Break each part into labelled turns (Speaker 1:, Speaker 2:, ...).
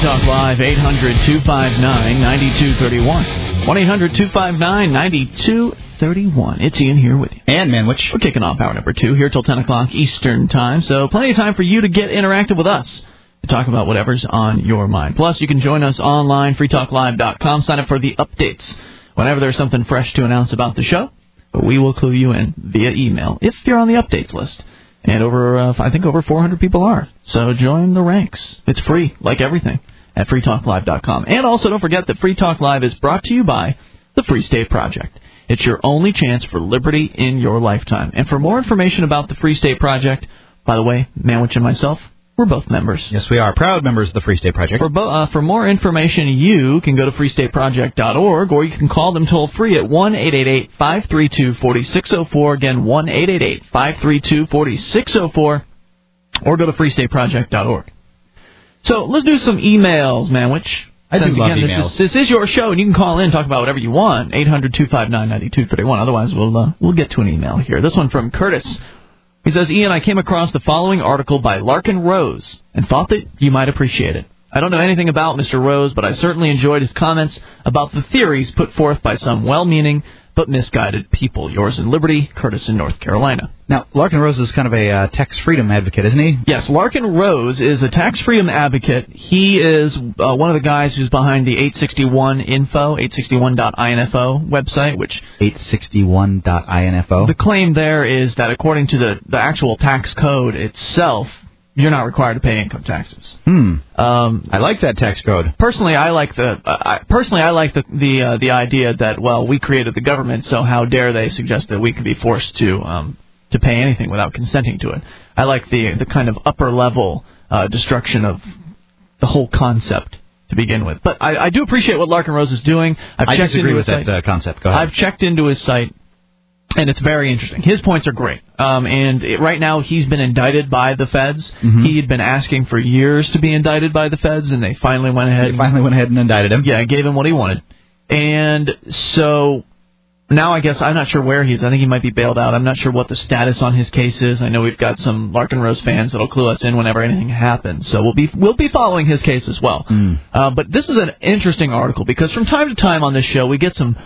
Speaker 1: Talk Live, 800-259-9231. 1-800-259-9231. It's Ian here with you.
Speaker 2: And Manwich.
Speaker 1: We're kicking off hour number 2 here till 10 o'clock Eastern Time, so plenty of time for you to get interactive with us to talk about whatever's on your mind. Plus, you can join us online, freetalklive.com. Sign up for the updates whenever there's something fresh to announce about the show. But we will clue you in via email if you're on the updates list. And I think over 400 people are. So join the ranks. It's free, like everything, at freetalklive.com. And also don't forget that Free Talk Live is brought to you by the Free State Project. It's your only chance for liberty in your lifetime. And for more information about the Free State Project, by the way, Manwich and myself, we're both members.
Speaker 2: Yes, we are. Proud members of the Free State Project.
Speaker 1: For more information, you can go to freestateproject.org, or you can call them toll-free at 1-888-532-4604. Again, 1-888-532-4604, or go to freestateproject.org. So let's do some emails, Manwich.
Speaker 2: I do love emails.
Speaker 1: This is your show, and you can call in and talk about whatever you want. 800-259-9231. Otherwise, we'll get to an email here. This one from Curtis. He says, Ian, I came across the following article by Larkin Rose and thought that you might appreciate it. I don't know anything about Mr. Rose, but I certainly enjoyed his comments about the theories put forth by some well-meaning but misguided people. Yours in Liberty, Curtis in North Carolina.
Speaker 2: Now, Larkin Rose is kind of a tax freedom advocate, isn't he?
Speaker 1: Yes, Larkin Rose is a tax freedom advocate. He is one of the guys who's behind the 861info, 861.info website, which
Speaker 2: 861.info.
Speaker 1: The claim there is that according to the actual tax code itself, you're not required to pay income taxes.
Speaker 2: I like that tax code.
Speaker 1: Personally, I like the idea that, well, we created the government, so how dare they suggest that we could be forced to pay anything without consenting to it. I like the kind of upper level destruction of the whole concept to begin with. But I do appreciate what Larkin Rose is doing.
Speaker 2: I disagree with that concept. Go ahead.
Speaker 1: I've checked into his site, and it's very interesting. His points are great. Right now, he's been indicted by the feds. Mm-hmm. He had been asking for years to be indicted by the feds, and they finally went ahead
Speaker 2: and indicted him.
Speaker 1: Yeah, gave him what he wanted. And so now I guess I'm not sure where he is. I think he might be bailed out. I'm not sure what the status on his case is. I know we've got some Larkin Rose fans that'll clue us in whenever anything happens. So we'll be following his case as well. But this is an interesting article because from time to time on this show we get some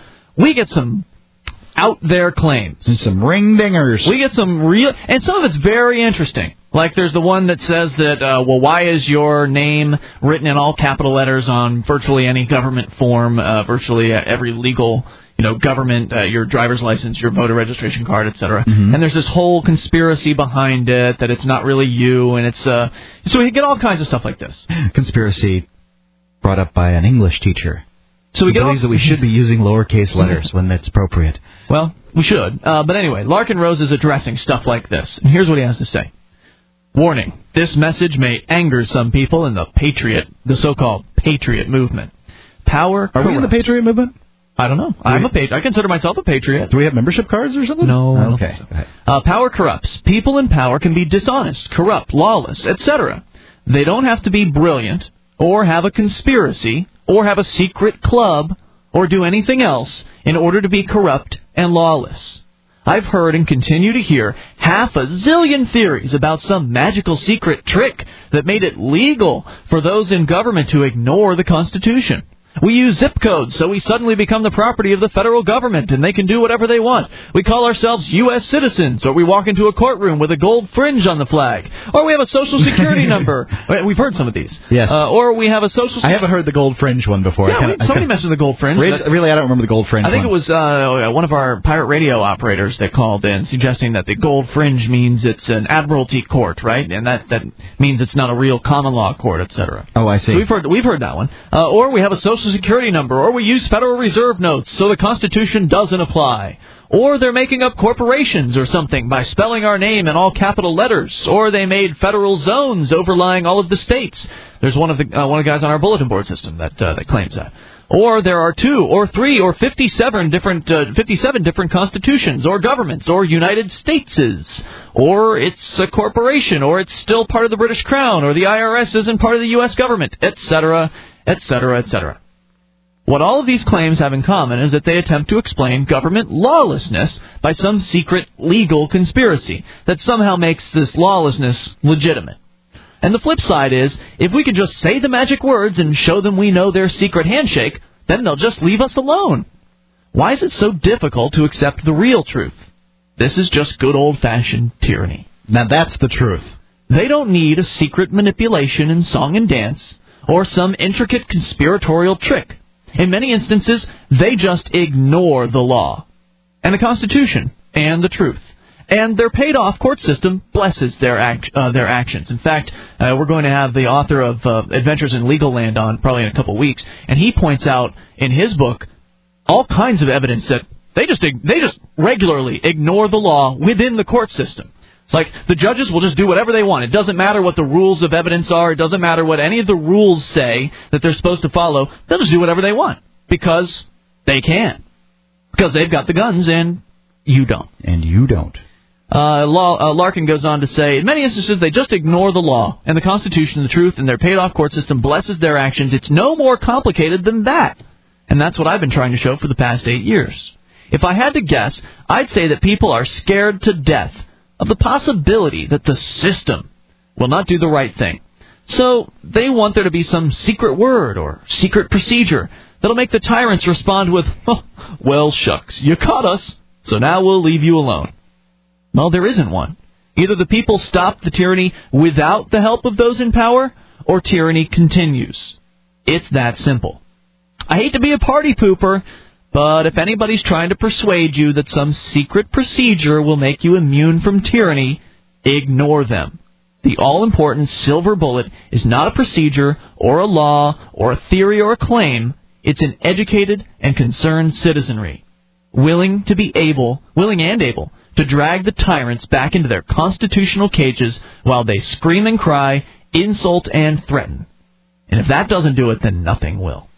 Speaker 1: out there claims.
Speaker 2: And some ring-dingers.
Speaker 1: We get some real... And some of it's very interesting. Like there's the one that says that, why is your name written in all capital letters on virtually any government form, virtually every legal, government, your driver's license, your voter registration card, etc. Mm-hmm. And there's this whole conspiracy behind it, that it's not really you, and it's... So we get all kinds of stuff like this.
Speaker 2: Conspiracy brought up by an English teacher. So he believes that we should be using lowercase letters when that's appropriate.
Speaker 1: Well, we should. But anyway, Larkin Rose is addressing stuff like this. And here's what he has to say. Warning, this message may anger some people in the so-called Patriot movement. Power corrupts.
Speaker 2: Are we in the Patriot movement?
Speaker 1: I don't know. I'm a patriot. I consider myself a patriot.
Speaker 2: Do we have membership cards or something?
Speaker 1: No.
Speaker 2: Okay.
Speaker 1: So. Power corrupts. People in power can be dishonest, corrupt, lawless, etc. They don't have to be brilliant or have a conspiracy or have a secret club, or do anything else in order to be corrupt and lawless. I've heard and continue to hear half a zillion theories about some magical secret trick that made it legal for those in government to ignore the Constitution. We use zip codes, so we suddenly become the property of the federal government, and they can do whatever they want. We call ourselves U.S. citizens, or we walk into a courtroom with a gold fringe on the flag. Or we have a Social Security number. We've heard some of these.
Speaker 2: Yes.
Speaker 1: Or we have a Social Security...
Speaker 2: I haven't heard the gold fringe one before.
Speaker 1: Yeah, somebody mentioned the gold fringe.
Speaker 2: Really, I don't remember the gold fringe one.
Speaker 1: I think it was one of our pirate radio operators that called in, suggesting that the gold fringe means it's an admiralty court, right? And that means it's not a real common law court, etc.
Speaker 2: Oh, I see.
Speaker 1: So we've heard that one. Or we have a Social Security number, or we use Federal Reserve notes so the Constitution doesn't apply. Or they're making up corporations or something by spelling our name in all capital letters. Or they made federal zones overlying all of the states. There's one of the guys on our bulletin board system that claims that. Or there are 2 or 3 or 57 different constitutions or governments or United Stateses. Or it's a corporation, or it's still part of the British Crown, or the IRS isn't part of the U.S. government, etc., etc., etc. What all of these claims have in common is that they attempt to explain government lawlessness by some secret legal conspiracy that somehow makes this lawlessness legitimate. And the flip side is, if we could just say the magic words and show them we know their secret handshake, then they'll just leave us alone. Why is it so difficult to accept the real truth? This is just good old-fashioned tyranny.
Speaker 2: Now that's the truth.
Speaker 1: They don't need a secret manipulation in song and dance, or some intricate conspiratorial trick. In many instances, they just ignore the law, and the Constitution, and the truth. And their paid-off court system blesses their actions. In fact, we're going to have the author of Adventures in Legal Land on probably in a couple weeks, and he points out in his book all kinds of evidence that they just regularly ignore the law within the court system. It's like the judges will just do whatever they want. It doesn't matter what the rules of evidence are. It doesn't matter what any of the rules say that they're supposed to follow. They'll just do whatever they want because they can. Because they've got the guns and you don't.
Speaker 2: And you don't.
Speaker 1: Larkin goes on to say, in many instances, they just ignore the law and the Constitution and the truth, and their paid-off court system blesses their actions. It's no more complicated than that. And that's what I've been trying to show for the past 8 years. If I had to guess, I'd say that people are scared to death of the possibility that the system will not do the right thing. So they want there to be some secret word or secret procedure that'll make the tyrants respond with, oh, well, shucks, you caught us, so now we'll leave you alone. Well, there isn't one. Either the people stop the tyranny without the help of those in power, or tyranny continues. It's that simple. I hate to be a party pooper, but if anybody's trying to persuade you that some secret procedure will make you immune from tyranny, ignore them. The all-important silver bullet is not a procedure or a law or a theory or a claim. It's an educated and concerned citizenry, willing and able to drag the tyrants back into their constitutional cages while they scream and cry, insult and threaten. And if that doesn't do it, then nothing will.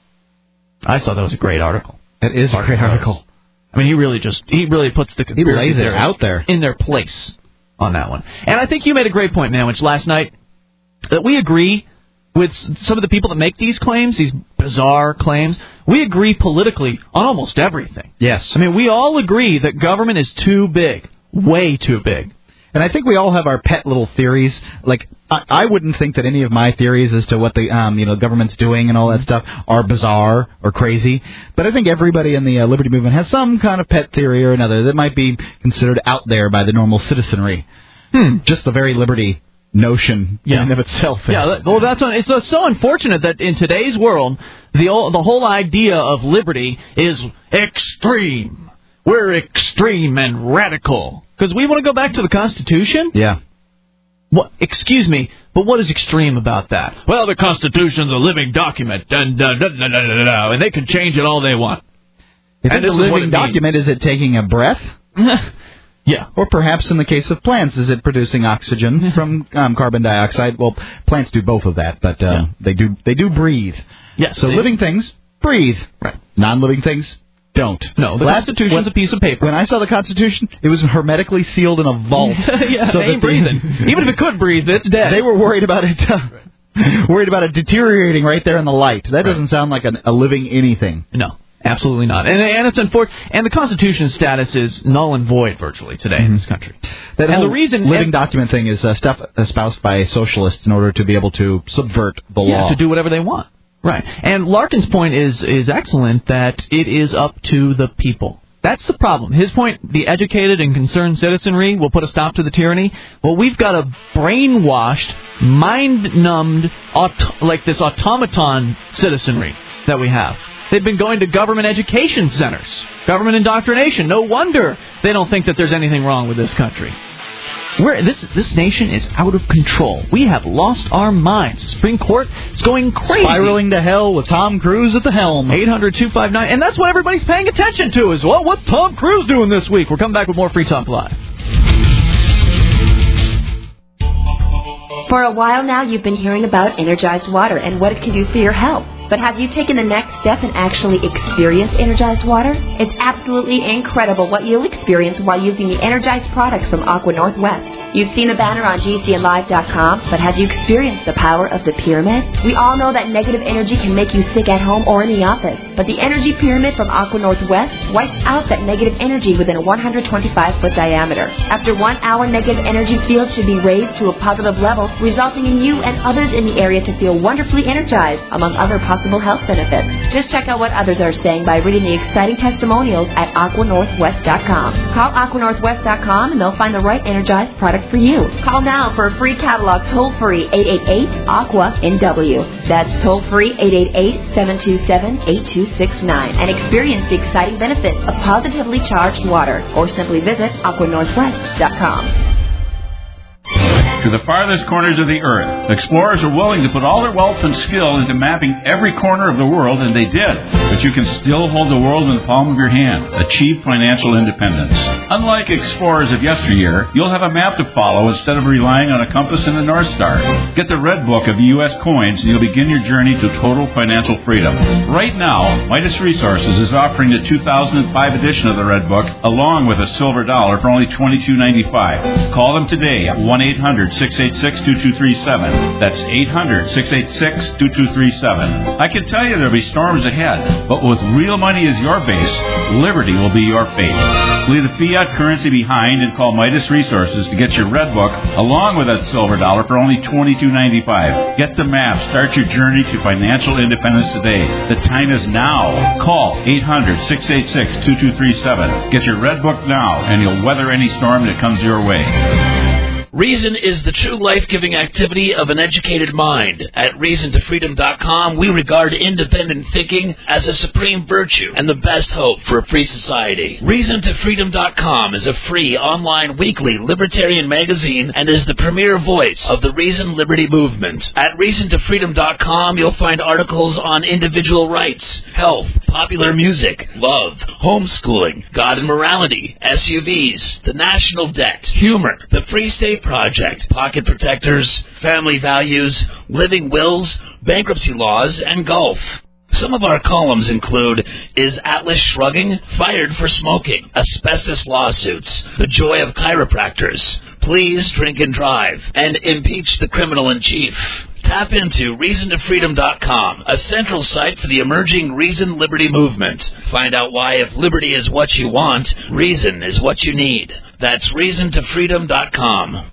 Speaker 1: I thought that was a great article.
Speaker 2: It is a great article.
Speaker 1: I mean, he really puts the conspiracy
Speaker 2: theories out there
Speaker 1: in their place on that one. And I think you made a great point, Manwich, last night, that we agree with some of the people that make these claims, these bizarre claims. We agree politically on almost everything.
Speaker 2: Yes.
Speaker 1: I mean, we all agree that government is too big, way too big.
Speaker 2: And I think we all have our pet little theories. Like, I wouldn't think that any of my theories as to what the government's doing and all that stuff are bizarre or crazy. But I think everybody in the liberty movement has some kind of pet theory or another that might be considered out there by the normal citizenry. Just the very liberty notion in and of itself.
Speaker 1: Yeah, well, it's so unfortunate that in today's world, the whole idea of liberty is extreme. We're extreme and radical. Because we want to go back to the Constitution?
Speaker 2: Yeah.
Speaker 1: What? Excuse me, but what is extreme about that? Well, the Constitution's a living document, and they can change it all they want.
Speaker 2: If it's a living document, is it taking a breath?
Speaker 1: Yeah.
Speaker 2: Or perhaps in the case of plants, is it producing oxygen from carbon dioxide? Well, plants do both of that, but they do breathe.
Speaker 1: Yes.
Speaker 2: So living things breathe.
Speaker 1: Right.
Speaker 2: Non-living things don't.
Speaker 1: No, the Constitution's a piece of paper.
Speaker 2: When I saw the Constitution, it was hermetically sealed in a vault.
Speaker 1: Yeah, so it ain't breathing. Even if it could breathe, it's dead.
Speaker 2: They were worried about it. Worried about it deteriorating right there in the light. That doesn't sound like a living anything.
Speaker 1: No. Absolutely not. And it's unfortunate. And the Constitution's status is null and void virtually today in this country.
Speaker 2: And the reason living document thing is stuff espoused by socialists in order to be able to subvert the law.
Speaker 1: To do whatever they want. Right. And Larkin's point is excellent, that it is up to the people. That's the problem. His point, the educated and concerned citizenry will put a stop to the tyranny. Well, we've got a brainwashed, mind-numbed, like this automaton citizenry that we have. They've been going to government education centers, government indoctrination. No wonder they don't think that there's anything wrong with this country. This nation is out of control. We have lost our minds. The Supreme Court is going crazy.
Speaker 2: Spiraling to hell with Tom Cruise at the helm.
Speaker 1: 800-259. And that's what everybody's paying attention to as well. What's Tom Cruise doing this week? We're coming back with more Free Talk Live.
Speaker 3: For a while now, you've been hearing about Energized Water and what it can do for your health. But have you taken the next step and actually experienced Energized Water? It's absolutely incredible what you'll experience while using the Energized products from Aqua Northwest. You've seen the banner on GCNlive.com, but have you experienced the power of the pyramid? We all know that negative energy can make you sick at home or in the office, but the energy pyramid from Aqua Northwest wipes out that negative energy within a 125-foot diameter. After 1 hour, negative energy field should be raised to a positive level, resulting in you and others in the area to feel wonderfully energized, among other possible health benefits. Just check out what others are saying by reading the exciting testimonials at aquanorthwest.com. Call aquanorthwest.com and they'll find the right energized product for you. Call now for a free catalog toll-free 888-AQUA-NW. That's toll-free 888-727-8269 and experience the exciting benefits of positively charged water, or simply visit aquanorthwest.com.
Speaker 4: To the farthest corners of the earth, explorers are willing to put all their wealth and skill into mapping every corner of the world, and they did. But you can still hold the world in the palm of your hand. Achieve financial independence. Unlike explorers of yesteryear, you'll have a map to follow instead of relying on a compass and a North Star. Get the Red Book of U.S. coins, and you'll begin your journey to total financial freedom. Right now, Midas Resources is offering the 2005 edition of the Red Book, along with a silver dollar for only $22.95. Call them today at 1-800-686-2237. That's 800-686-2237. I can tell you there'll be storms ahead, but with real money as your base, liberty will be your fate. Leave the fiat currency behind and call Midas Resources to get your Red Book, along with that silver dollar for only $22.95. Get the map. Start your journey to financial independence today. The time is now. Call 800-686-2237. Get your Red Book now, and you'll weather any storm that comes your way.
Speaker 5: Reason is the true life-giving activity of an educated mind. At ReasonToFreedom.com, we regard independent thinking as a supreme virtue and the best hope for a free society. ReasonToFreedom.com is a free online weekly libertarian magazine and is the premier voice of the Reason Liberty movement. At ReasonToFreedom.com, you'll find articles on individual rights, health, popular music, love, homeschooling, God and morality, SUVs, the national debt, humor, the Free State Project, pocket protectors, family values, living wills, bankruptcy laws, and golf. Some of our columns include Is Atlas Shrugging? Fired for Smoking, Asbestos Lawsuits, The Joy of Chiropractors, Please Drink and Drive, and Impeach the Criminal in Chief. Tap into ReasonToFreedom.com, a central site for the emerging Reason Liberty movement. Find out why if liberty is what you want, reason is what you need. That's ReasonToFreedom.com.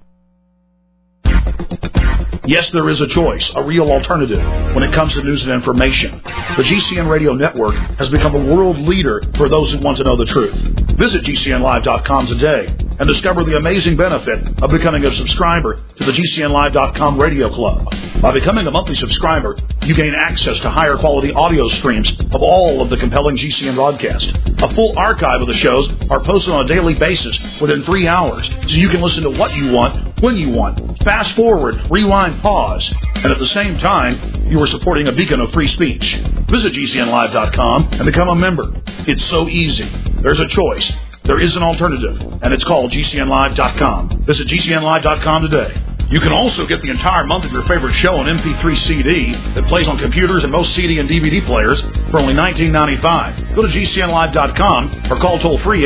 Speaker 6: Yes, there is a choice, a real alternative when it comes to news and information. The GCN Radio Network has become a world leader for those who want to know the truth. Visit GCNlive.com today and discover the amazing benefit of becoming a subscriber to the GCNlive.com Radio Club. By becoming a monthly subscriber, you gain access to higher quality audio streams of all of the compelling GCN broadcasts. A full archive of the shows are posted on a daily basis within 3 hours, so you can listen to what you want, when you want. Fast forward, rewind, pause, and at the same time, you are supporting a beacon of free speech. Visit GCNlive.com and become a member. It's so easy. There's a choice. There is an alternative, and it's called GCNlive.com. Visit GCNlive.com today. You can also get the entire month of your favorite show on MP3 CD that plays on computers and most CD and DVD players for only $19.95. Go to GCNlive.com or call toll-free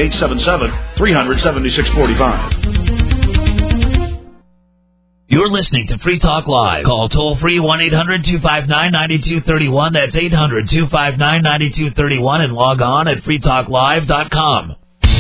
Speaker 6: 877-300-7645.
Speaker 5: You're listening to Free Talk Live. Call toll-free 1-800-259-9231. That's 800-259-9231 and log on at freetalklive.com.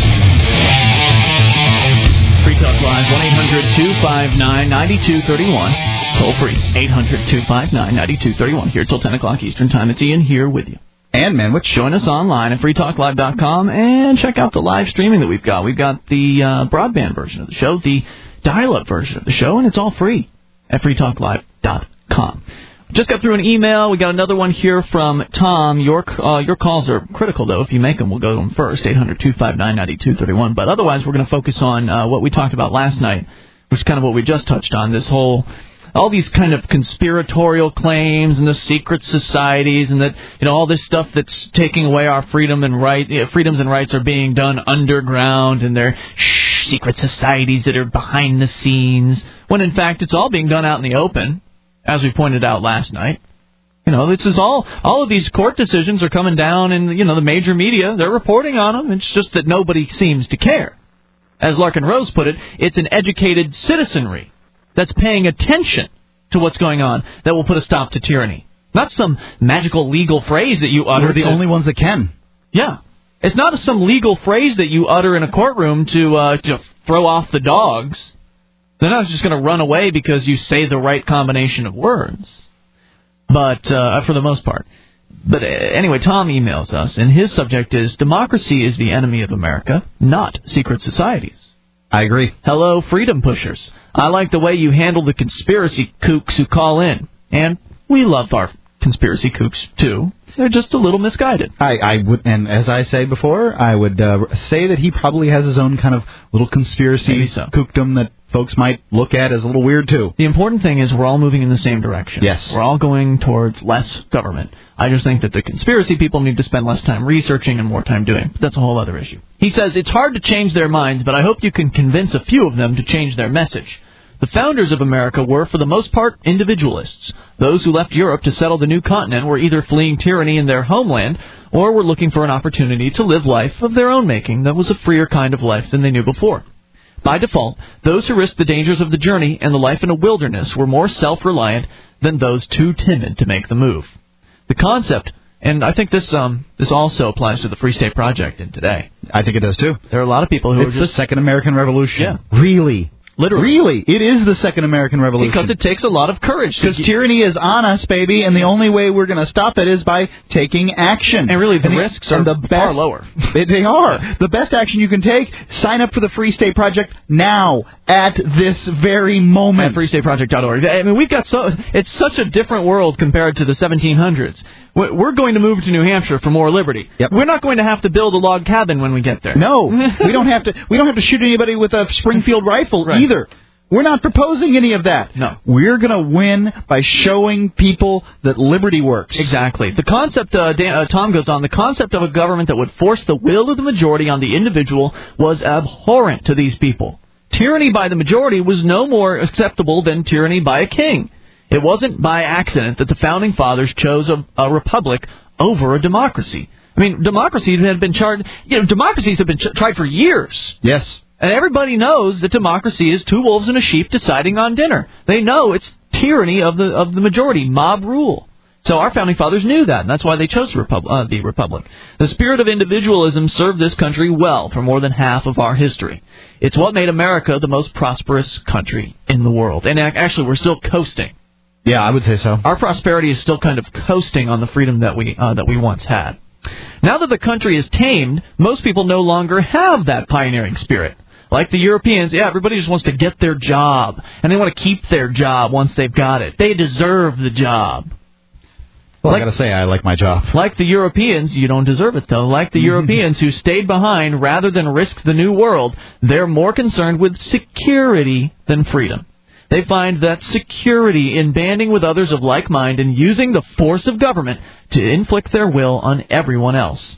Speaker 1: Free Talk Live, 1-800-259-9231. Toll free, 800-259-9231. Here till 10 o'clock Eastern Time. It's Ian here with you.
Speaker 2: And Manwich.
Speaker 1: Join us online at freetalklive.com and check out the live streaming that we've got. We've got the broadband version of the show, the dial-up version of the show, and it's all free at freetalklive.com. Just got through an email. We got another one here from Tom. Your calls are critical, though. If you make them, we'll go to them first, 800-259-9231. But otherwise, we're going to focus on what we talked about last night, which is kind of what we just touched on, this whole, all these kind of conspiratorial claims and the secret societies and that, all this stuff that's taking away our freedom and freedoms and rights are being done underground, and they're secret societies that are behind the scenes, when in fact it's all being done out in the open, as we pointed out last night. This is all of these court decisions are coming down in, the major media. They're reporting on them. It's just that nobody seems to care. As Larkin Rose put it, it's an educated citizenry that's paying attention to what's going on that will put a stop to tyranny. Not some magical legal phrase that you utter.
Speaker 2: We're the only ones that can.
Speaker 1: Yeah. It's not some legal phrase that you utter in a courtroom to throw off the dogs. They're not just going to run away because you say the right combination of words. But, for the most part. But anyway, Tom emails us, and his subject is, democracy is the enemy of America, not secret societies.
Speaker 2: I agree.
Speaker 1: Hello, freedom pushers. I like the way you handle the conspiracy kooks who call in. And we love our conspiracy kooks, too. They're just a little misguided.
Speaker 2: I would, and as I say before, I would say that he probably has his own kind of little conspiracy kookdom that folks might look at as a little weird, too.
Speaker 1: The important thing is we're all moving in the same direction.
Speaker 2: Yes.
Speaker 1: We're all going towards less government. I just think that the conspiracy people need to spend less time researching and more time doing. But that's a whole other issue. He says, it's hard to change their minds, but I hope you can convince a few of them to change their message. The founders of America were, for the most part, individualists. Those who left Europe to settle the new continent were either fleeing tyranny in their homeland or were looking for an opportunity to live life of their own making that was a freer kind of life than they knew before. By default, those who risked the dangers of the journey and the life in a wilderness were more self-reliant than those too timid to make the move. The concept, and I think this also applies to the Free State Project in today.
Speaker 2: I think it does, too.
Speaker 1: There are a lot of people who are just...
Speaker 2: It's the Second American Revolution.
Speaker 1: Yeah.
Speaker 2: Really?
Speaker 1: Literally.
Speaker 2: Really, it is the Second American Revolution.
Speaker 1: Because it takes a lot of courage.
Speaker 2: Because tyranny is on us, baby, and the only way we're going to stop it is by taking action.
Speaker 1: And really, the risks are far lower.
Speaker 2: They are. The best action you can take, sign up for the Free State Project now, at this very moment.
Speaker 1: At freestateproject.org. I mean, it's such a different world compared to the 1700s. We're going to move to New Hampshire for more liberty.
Speaker 2: Yep.
Speaker 1: We're not going to have to build a log cabin when we get there.
Speaker 2: No, we don't have to shoot anybody with a Springfield rifle either. We're not proposing any of that.
Speaker 1: No.
Speaker 2: We're going to win by showing people that liberty works.
Speaker 1: Exactly. The concept, Tom goes on, the concept of a government that would force the will of the majority on the individual was abhorrent to these people. Tyranny by the majority was no more acceptable than tyranny by a king. It wasn't by accident that the Founding Fathers chose a republic over a democracy. I mean, democracies have been tried for years.
Speaker 2: Yes.
Speaker 1: And everybody knows that democracy is two wolves and a sheep deciding on dinner. They know it's tyranny of the majority, mob rule. So our Founding Fathers knew that, and that's why they chose the republic. The spirit of individualism served this country well for more than half of our history. It's what made America the most prosperous country in the world. And actually, we're still coasting.
Speaker 2: Yeah, I would say so.
Speaker 1: Our prosperity is still kind of coasting on the freedom that we once had. Now that the country is tamed, most people no longer have that pioneering spirit. Like the Europeans, everybody just wants to get their job, and they want to keep their job once they've got it. They deserve the job.
Speaker 2: Well, I got to say, I like my job.
Speaker 1: Like the Europeans, you don't deserve it, though. Like the Europeans who stayed behind rather than risk the new world, they're more concerned with security than freedom. They find that security in banding with others of like mind and using the force of government to inflict their will on everyone else.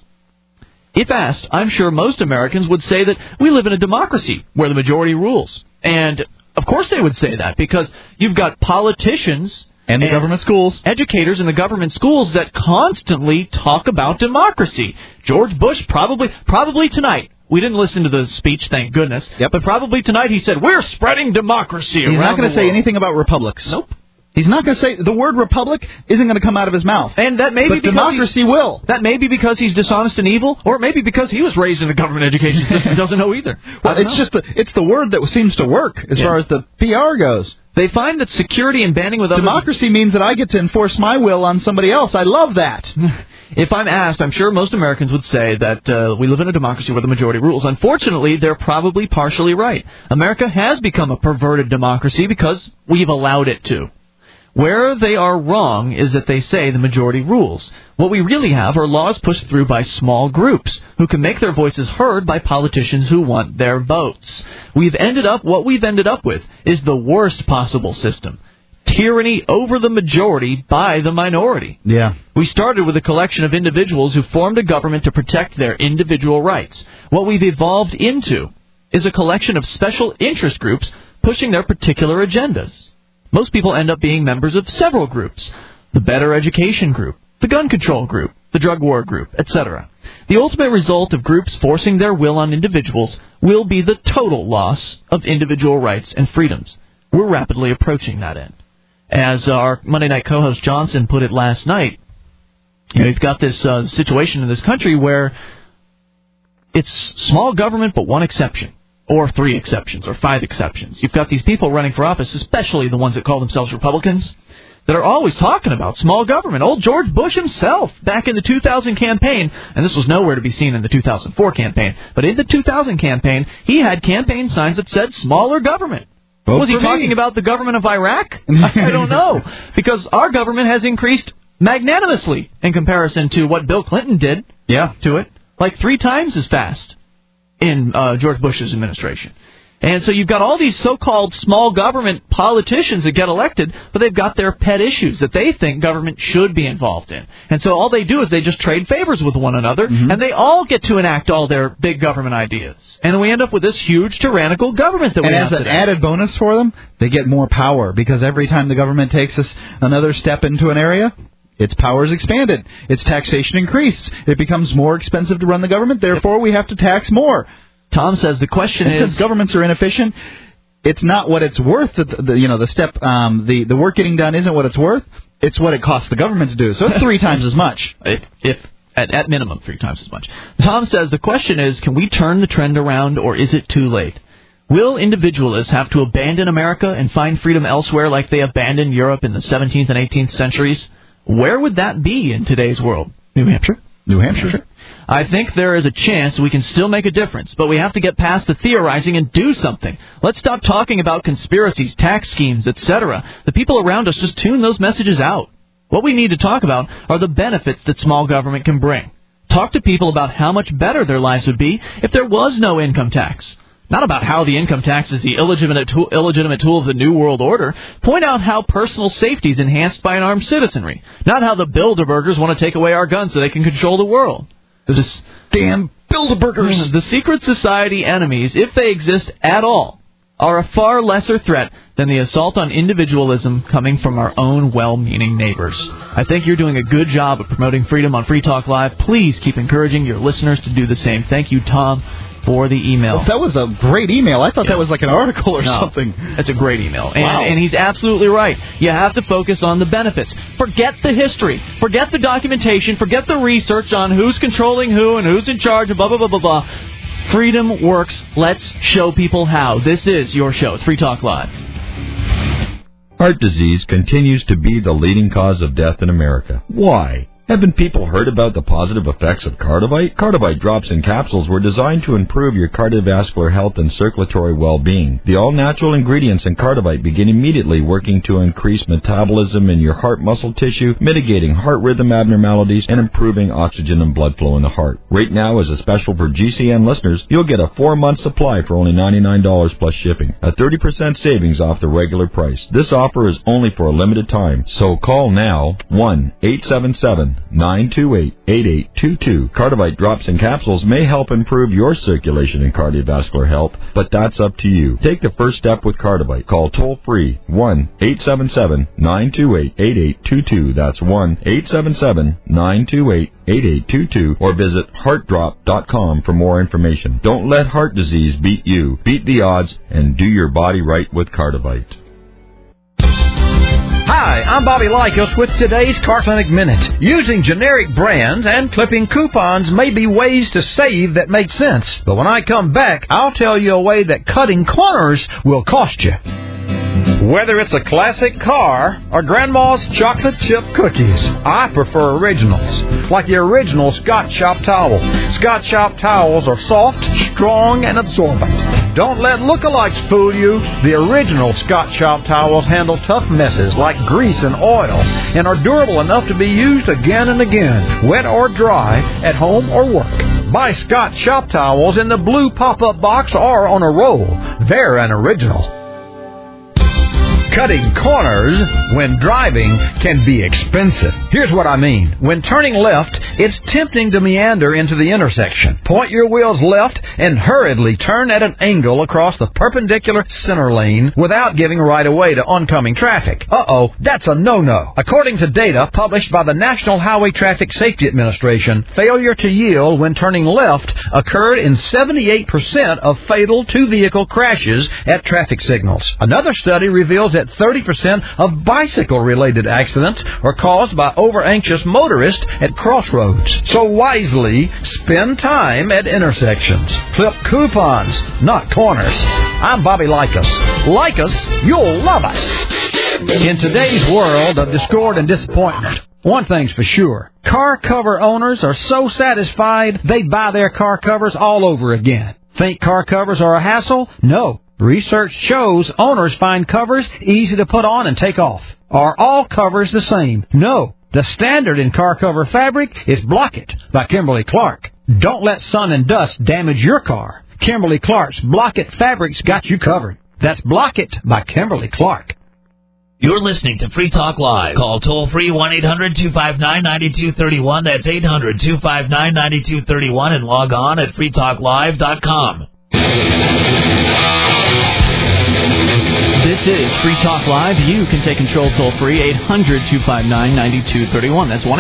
Speaker 1: If asked, I'm sure most Americans would say that we live in a democracy where the majority rules. And, of course, they would say that because you've got politicians
Speaker 2: and the government schools,
Speaker 1: educators in the government schools that constantly talk about democracy. George Bush probably tonight. We didn't listen to the speech, thank goodness.
Speaker 2: Yep.
Speaker 1: But probably tonight he said, we're spreading democracy around the world.
Speaker 2: He's not going to say anything about republics.
Speaker 1: Nope.
Speaker 2: He's not going to say the word republic isn't going to come out of his mouth.
Speaker 1: And that may be because
Speaker 2: democracy will.
Speaker 1: That may be because he's dishonest and evil, or maybe because he was raised in a government education system. He doesn't know either.
Speaker 2: Well, it's the word that seems to work as far as the PR goes.
Speaker 1: They find that security and banding with others...
Speaker 2: Democracy means that I get to enforce my will on somebody else. I love that.
Speaker 1: If I'm asked, I'm sure most Americans would say that we live in a democracy where the majority rules. Unfortunately, they're probably partially right. America has become a perverted democracy because we've allowed it to. Where they are wrong is that they say the majority rules. What we really have are laws pushed through by small groups who can make their voices heard by politicians who want their votes. What we've ended up with is the worst possible system. Tyranny over the majority by the minority.
Speaker 2: Yeah.
Speaker 1: We started with a collection of individuals who formed a government to protect their individual rights. What we've evolved into is a collection of special interest groups pushing their particular agendas. Most people end up being members of several groups. The better education group, the gun control group, the drug war group, etc. The ultimate result of groups forcing their will on individuals will be the total loss of individual rights and freedoms. We're rapidly approaching that end. As our Monday Night co-host Johnson put it last night, you've got this situation in this country where it's small government but one exception, or 3 exceptions, or 5 exceptions. You've got these people running for office, especially the ones that call themselves Republicans, that are always talking about small government. Old George Bush himself, back in the 2000 campaign, and this was nowhere to be seen in the 2004 campaign, but in the 2000 campaign, he had campaign signs that said smaller government. Was he talking about the government of Iraq? I don't know, because our government has increased magnanimously in comparison to what Bill Clinton did to it, like 3 times as fast in George Bush's administration. And so you've got all these so-called small government politicians that get elected, but they've got their pet issues that they think government should be involved in. And so all they do is they just trade favors with one another, and they all get to enact all their big government ideas. And we end up with this huge tyrannical government that we have today. And as an
Speaker 2: added bonus for them, they get more power, because every time the government takes us another step into an area, its power is expanded. Its taxation increased. It becomes more expensive to run the government, therefore we have to tax more.
Speaker 1: Tom says the question is,
Speaker 2: since governments are inefficient, it's not what it's worth. The work getting done isn't what it's worth. It's what it costs the government to do. So it's 3 times as much.
Speaker 1: If at minimum 3 times as much. Tom says the question is, can we turn the trend around, or is it too late? Will individualists have to abandon America and find freedom elsewhere like they abandoned Europe in the 17th and 18th centuries? Where would that be in today's world? New Hampshire?
Speaker 2: New Hampshire.
Speaker 1: I think there is a chance we can still make a difference, but we have to get past the theorizing and do something. Let's stop talking about conspiracies, tax schemes, etc. The people around us just tune those messages out. What we need to talk about are the benefits that small government can bring. Talk to people about how much better their lives would be if there was no income tax. Not about how the income tax is the illegitimate tool of the New World Order. Point out how personal safety is enhanced by an armed citizenry. Not how the Bilderbergers want to take away our guns so they can control the world.
Speaker 2: This damn Bilderbergers.
Speaker 1: The secret society enemies, if they exist at all, are a far lesser threat than the assault on individualism coming from our own well-meaning neighbors. I think you're doing a good job of promoting freedom on Free Talk Live. Please keep encouraging your listeners to do the same. Thank you, Tom, for the email.
Speaker 2: Well, that was a great email. I thought that was like an article or something.
Speaker 1: It's a great email.
Speaker 2: Wow.
Speaker 1: And he's absolutely right. You have to focus on the benefits. Forget the history. Forget the documentation. Forget the research on who's controlling who and who's in charge of blah, blah, blah, blah, blah. Freedom works. Let's show people how. This is your show. It's Free Talk Live.
Speaker 7: Heart disease continues to be the leading cause of death in America. Why? Haven't people heard about the positive effects of Cardivite? Cardivite drops and capsules were designed to improve your cardiovascular health and circulatory well-being. The all-natural ingredients in Cardivite begin immediately working to increase metabolism in your heart muscle tissue, mitigating heart rhythm abnormalities, and improving oxygen and blood flow in the heart. Right now, as a special for GCN listeners, you'll get a 4-month supply for only $99 plus shipping, a 30% savings off the regular price. This offer is only for a limited time, so call now, 1-877-928-8822. Cardivite drops and capsules may help improve your circulation and cardiovascular health, but that's up to you. Take the first step with Cardivite. Call toll-free 1-877-928-8822. That's 1-877-928-8822. Or visit heartdrop.com for more information. Don't let heart disease beat you. Beat the odds and do your body right with Cardivite.
Speaker 8: Hi, I'm Bobby Lycos with today's Car Clinic Minute. Using generic brands and clipping coupons may be ways to save that make sense. But when I come back, I'll tell you a way that cutting corners will cost you. Whether it's a classic car or Grandma's chocolate chip cookies, I prefer originals, like the original Scott Shop towel. Scott Shop towels are soft, strong, and absorbent. Don't let lookalikes fool you. The original Scott Shop towels handle tough messes like grease and oil and are durable enough to be used again and again, wet or dry, at home or work. Buy Scott Shop towels in the blue pop-up box or on a roll. They're an original. Cutting corners when driving can be expensive. Here's what I mean. When turning left, it's tempting to meander into the intersection. Point your wheels left and hurriedly turn at an angle across the perpendicular center lane without giving right of way to oncoming traffic. Uh-oh, that's a no-no. According to data published by the National Highway Traffic Safety Administration, failure to yield when turning left occurred in 78% of fatal two-vehicle crashes at traffic signals. Another study reveals that 30% of bicycle-related accidents are caused by over-anxious motorists at crossroads. So wisely, spend time at intersections. Clip coupons, not corners. I'm Bobby Likas. Like us, you'll love us. In today's world of discord and disappointment, one thing's for sure. Car cover owners are so satisfied they buy their car covers all over again. Think car covers are a hassle? No. Research shows owners find covers easy to put on and take off. Are all covers the same? No. The standard in car cover fabric is Block-It by Kimberly-Clark. Don't let sun and dust damage your car. Kimberly-Clark's Block-It fabric's got you covered. That's Block-It by Kimberly-Clark.
Speaker 5: You're listening to Free Talk Live. Call toll-free 1-800-259-9231. That's 800-259-9231 and log on at freetalklive.com.
Speaker 1: This is Free Talk Live. You can take control toll-free, 800-259-9231. That's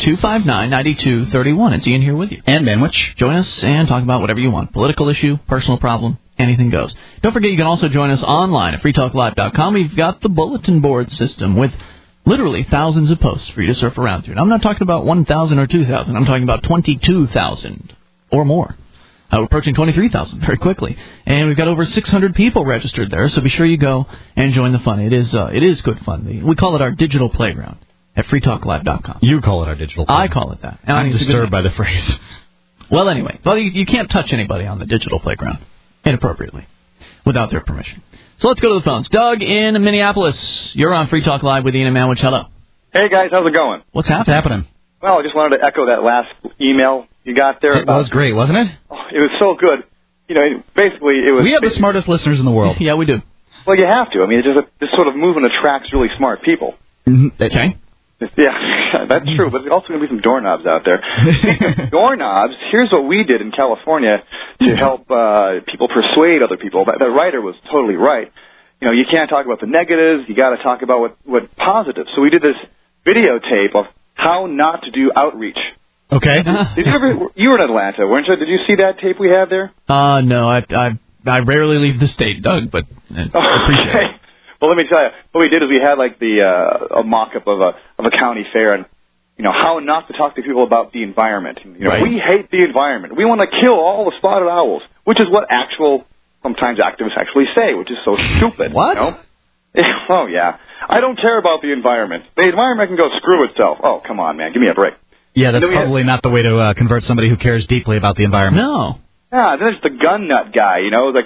Speaker 1: 1-800-259-9231. It's Ian here with you.
Speaker 2: And Benwich.
Speaker 1: Join us and talk about whatever you want. Political issue, personal problem, anything goes. Don't forget you can also join us online at freetalklive.com. We've got the bulletin board system with literally thousands of posts for you to surf around through. And I'm not talking about 1,000 or 2,000. I'm talking about 22,000 or more. We're approaching 23,000 very quickly. And we've got over 600 people registered there, so be sure you go and join the fun. It is good fun. We call it our digital playground at freetalklive.com.
Speaker 2: You call it our digital playground.
Speaker 1: I call it that.
Speaker 2: I'm disturbed by the phrase.
Speaker 1: Well, anyway, you can't touch anybody on the digital playground inappropriately without their permission. So let's go to the phones. Doug in Minneapolis, you're on Free Talk Live with Ian and Manwich. Hello.
Speaker 9: Hey, guys. How's it going?
Speaker 1: What's happening?
Speaker 9: Well, I just wanted to echo that last email you got there.
Speaker 2: It was great, wasn't it?
Speaker 9: Oh, it was so good. You know, basically, it was...
Speaker 2: We have the smartest listeners in the world.
Speaker 1: Yeah, we do.
Speaker 9: Well, you have to. I mean, this sort of movement attracts really smart people.
Speaker 2: Mm-hmm. Okay.
Speaker 9: Yeah, that's true, but there's also going to be some doorknobs out there. Speaking of doorknobs, here's what we did in California to help people persuade other people. The writer was totally right. You know, you can't talk about the negatives. You got to talk about what positives. So we did this videotape of how not to do outreach.
Speaker 2: Okay.
Speaker 9: You were in Atlanta, weren't you? Did you see that tape we had there?
Speaker 1: No, I rarely leave the state, Doug, but I appreciate it.
Speaker 9: Well, let me tell you, what we did is we had like a mock-up of a county fair, and you know how not to talk to people about the environment. You know, we hate the environment. We want to kill all the spotted owls, which is what sometimes activists actually say, which is so stupid.
Speaker 1: What?
Speaker 9: You know? Oh yeah, I don't care about the environment. The environment can go screw itself. Oh, come on, man, give me a break.
Speaker 2: Yeah, that's probably not the way to convert somebody who cares deeply about the environment.
Speaker 1: No.
Speaker 9: Yeah, then there's the gun nut guy,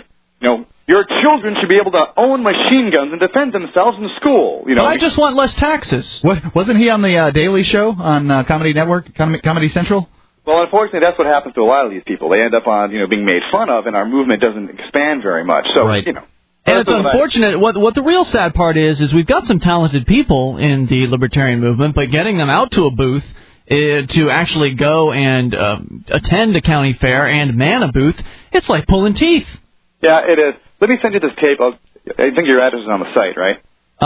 Speaker 9: your children should be able to own machine guns and defend themselves in school.
Speaker 1: But I just want less taxes.
Speaker 2: Wasn't he on the Daily Show on Comedy Network, Comedy Central?
Speaker 9: Well, unfortunately, that's what happens to a lot of these people. They end up on, being made fun of, and our movement doesn't expand very much. So,
Speaker 2: right.
Speaker 1: And it's unfortunate. What the real sad part is we've got some talented people in the libertarian movement, but getting them out to a booth to actually go and attend a county fair and man a booth, it's like pulling teeth.
Speaker 9: Yeah, it is. Let me send you this tape. I think your address is on the site, right?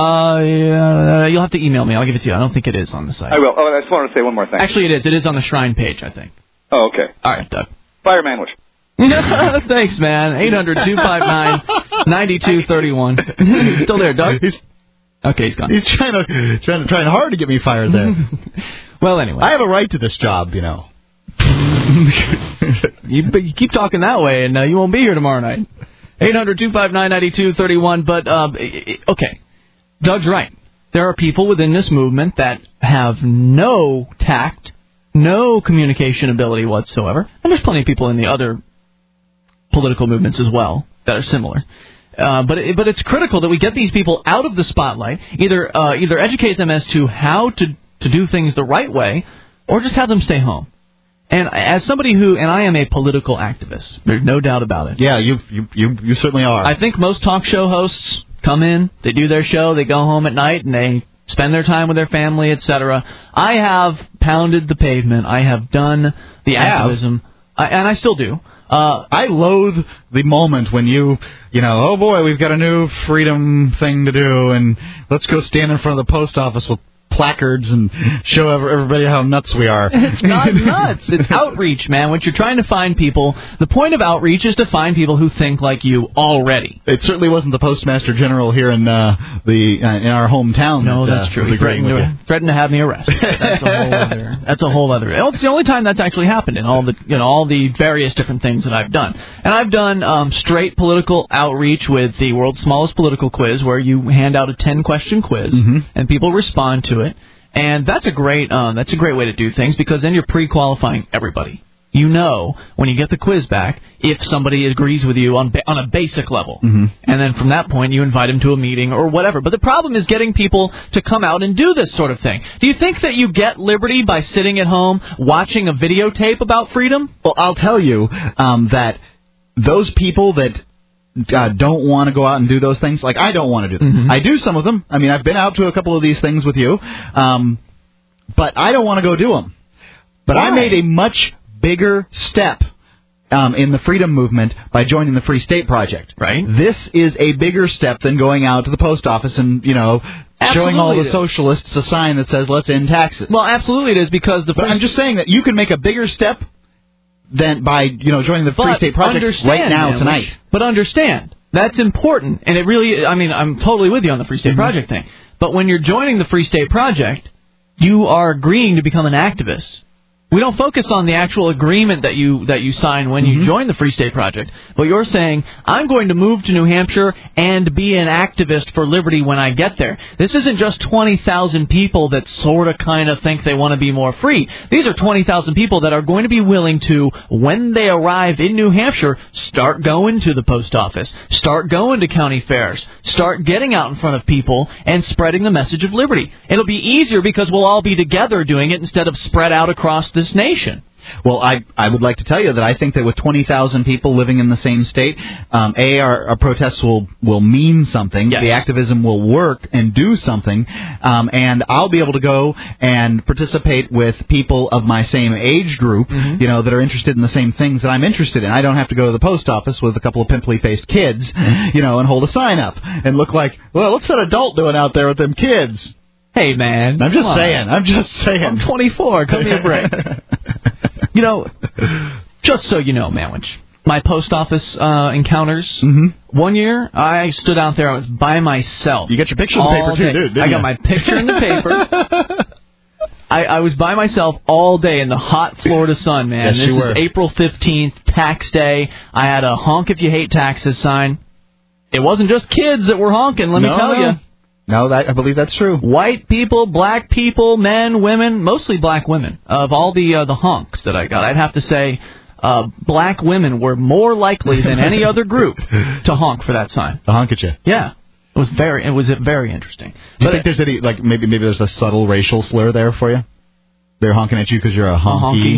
Speaker 1: You'll have to email me. I'll give it to you. I don't think it is on the site.
Speaker 9: I will. Oh, I just wanted to say one more thing.
Speaker 1: Actually, it is. It is on the Shrine page, I think.
Speaker 9: Oh, okay.
Speaker 1: All right, Doug.
Speaker 9: Fire Manwich.
Speaker 1: Thanks, man. 800-259-9231. Still there, Doug? Okay, he's gone.
Speaker 2: He's trying hard to get me fired there.
Speaker 1: Well, anyway.
Speaker 2: I have a right to this job,
Speaker 1: You keep talking that way, and you won't be here tomorrow night. 800-259-9231. But, okay, Doug's right. There are people within this movement that have no tact, no communication ability whatsoever. And there's plenty of people in the other political movements as well that are similar. But it's critical that we get these people out of the spotlight, either educate them as to how to do things the right way, or just have them stay home. And as somebody and I am a political activist, there's no doubt about it.
Speaker 2: Yeah, you certainly are.
Speaker 1: I think most talk show hosts come in, they do their show, they go home at night, and they spend their time with their family, etc. I have pounded the pavement. I have done the activism, and I still do.
Speaker 2: I loathe the moment when oh boy, we've got a new freedom thing to do, and let's go stand in front of the post office with placards and show everybody how nuts we are.
Speaker 1: It's not nuts. It's outreach, man. When you're trying to find people, the point of outreach is to find people who think like you already.
Speaker 2: It certainly wasn't the Postmaster General here in in our hometown.
Speaker 1: No, that's true. He threatened to have me arrested. That's a whole other. It's the only time that's actually happened in all the various different things that I've done. And I've done straight political outreach with the world's smallest political quiz, where you hand out a 10-question quiz and people respond to it. And that's a great way to do things, because then you're pre-qualifying everybody. You know when you get the quiz back if somebody agrees with you on a basic level. And then from that point you invite them to a meeting or whatever. But the problem is getting people to come out and do this sort of thing. Do you think that you get liberty by sitting at home watching a videotape about freedom?
Speaker 2: Well, I'll tell you that those people that don't want to go out and do those things. Like, I don't want to do them. I do some of them. I mean, I've been out to a couple of these things with you, but I don't want to go do them. But why? I made a much bigger step in the freedom movement by joining the Free State Project.
Speaker 1: Right.
Speaker 2: This is a bigger step than going out to the post office and, showing all the socialists a sign that says, let's end taxes.
Speaker 1: Well, absolutely it is, because
Speaker 2: I'm just saying that you can make a bigger step than by, joining the Free State Project right now, tonight.
Speaker 1: But understand, that's important, and it really, I'm totally with you on the Free State Project thing. But when you're joining the Free State Project, you are agreeing to become an activist. We don't focus on the actual agreement that you sign when you join the Free State Project. But you're saying, I'm going to move to New Hampshire and be an activist for liberty when I get there. This isn't just 20,000 people that sort of kind of think they want to be more free. These are 20,000 people that are going to be willing to, when they arrive in New Hampshire, start going to the post office, start going to county fairs, start getting out in front of people and spreading the message of liberty. It'll be easier because we'll all be together doing it instead of spread out across this nation.
Speaker 2: Well, I would like to tell you that I think that with 20,000 people living in the same state, our protests will mean something.
Speaker 1: Yes.
Speaker 2: The activism will work and do something, and I'll be able to go and participate with people of my same age group, that are interested in the same things that I'm interested in. I don't have to go to the post office with a couple of pimply-faced kids, and hold a sign up and look like, well, what's that adult doing out there with them kids?
Speaker 1: Hey, man.
Speaker 2: I'm just saying.
Speaker 1: I'm 24. Cut me a break. Just so you know, Manwich, my post office encounters, one year I stood out there, I was by myself.
Speaker 2: You got your picture in the paper, too, didn't you?
Speaker 1: I got my picture in the paper. I was by myself all day in the hot Florida sun, man.
Speaker 2: Yes,
Speaker 1: this
Speaker 2: you were.
Speaker 1: is April 15th, tax day. I had a honk if you hate taxes sign. It wasn't just kids that were honking, let me tell you.
Speaker 2: No, I believe that's true.
Speaker 1: White people, black people, men, women, mostly black women. Of all the honks that I got, I'd have to say black women were more likely than any other group to honk for that sign.
Speaker 2: To honk at you?
Speaker 1: Yeah. It was very interesting.
Speaker 2: Do you think there's any, maybe there's a subtle racial slur there for you? They're honking at you because you're a honky.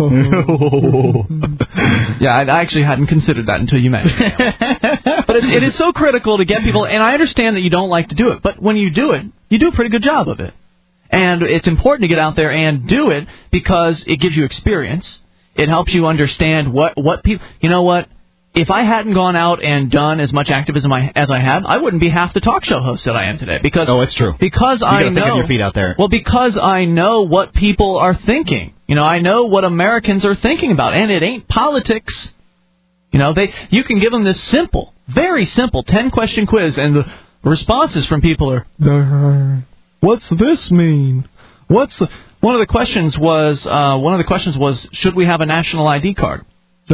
Speaker 1: Yeah, I actually hadn't considered that until you mentioned it. But it is so critical to get people, and I understand that you don't like to do it, but when you do it, you do a pretty good job of it. And it's important to get out there and do it because it gives you experience. It helps you understand what people... You know what? If I hadn't gone out and done as much activism as I have, I wouldn't be half the talk show host that I am today. Because
Speaker 2: it's true.
Speaker 1: Because
Speaker 2: I know. You got to think on your feet out there.
Speaker 1: Well, because I know what people are thinking. I know what Americans are thinking about, and it ain't politics. You can give them this simple, very simple 10-question quiz, and the responses from people are, what's this mean? One of the questions was, should we have a national ID card?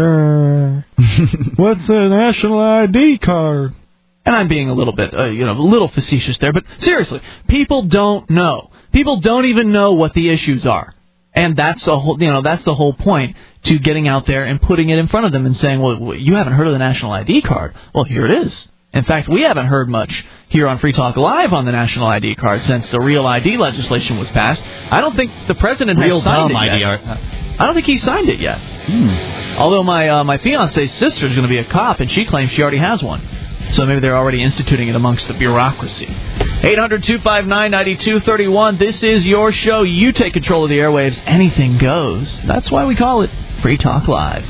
Speaker 1: What's a national ID card? And I'm being a little bit, a little facetious there, but seriously, people don't know. People don't even know what the issues are, and that's the whole point to getting out there and putting it in front of them and saying, well, you haven't heard of the national ID card? Well, here it is. In fact, we haven't heard much here on Free Talk Live on the national ID card since the Real ID legislation was passed. I don't think the president has signed it yet. I don't think he signed it yet. Although my fiance's sister is going to be a cop, and she claims she already has one. So maybe they're already instituting it amongst the bureaucracy. 800-259-9231. This is your show. You take control of the airwaves. Anything goes. That's why we call it Free Talk Live.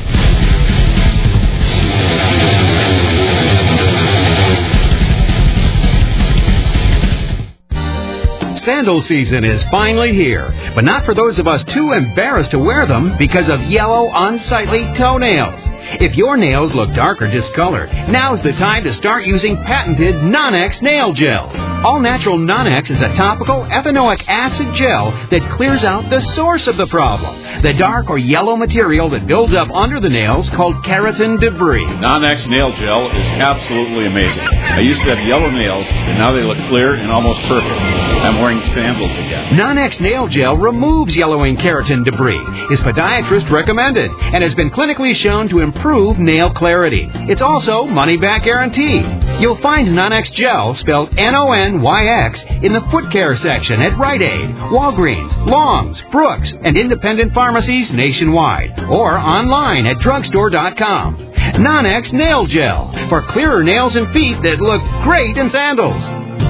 Speaker 10: Sandal season is finally here, but not for those of us too embarrassed to wear them because of yellow, unsightly toenails. If your nails look dark or discolored, now's the time to start using patented Nonex Nail Gel. All-natural Nonex is a topical ethanoic acid gel that clears out the source of the problem, the dark or yellow material that builds up under the nails called keratin debris.
Speaker 4: Nonex Nail Gel is absolutely amazing. I used to have yellow nails, and now they look clear and almost perfect. I'm wearing sandals again.
Speaker 10: Nonex Nail Gel removes yellowing keratin debris, is podiatrist recommended, and has been clinically shown to improve nail clarity. It's also money-back guarantee. You'll find Nonex Gel, spelled Nonyx, in the foot care section at Rite Aid, Walgreens, Long's, Brooks, and independent pharmacies nationwide, or online at drugstore.com. Nonex Nail Gel, for clearer nails and feet that look great in sandals.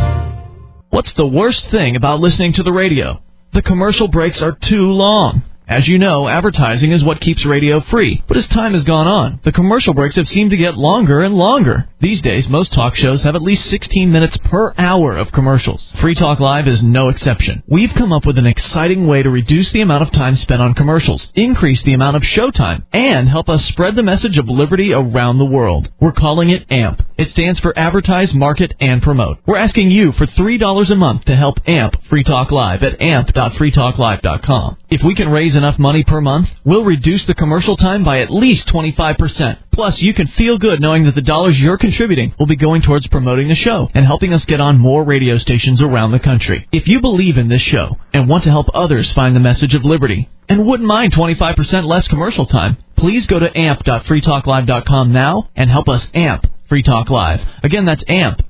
Speaker 1: What's the worst thing about listening to the radio? The commercial breaks are too long. As you know, advertising is what keeps radio free. But as time has gone on, the commercial breaks have seemed to get longer and longer. These days, most talk shows have at least 16 minutes per hour of commercials. Free Talk Live is no exception. We've come up with an exciting way to reduce the amount of time spent on commercials, increase the amount of showtime, and help us spread the message of liberty around the world. We're calling it AMP. It stands for Advertise, Market, and Promote. We're asking you for $3 a month to help AMP Free Talk Live at amp.freetalklive.com. If we can raise enough money per month, we'll reduce the commercial time by at least 25%. Plus, you can feel good knowing that the dollars you're contributing will be going towards promoting the show and helping us get on more radio stations around the country. If you believe in this show and want to help others find the message of liberty and wouldn't mind 25% less commercial time, please go to amp.freetalklive.com now and help us amp Free Talk Live. Again, that's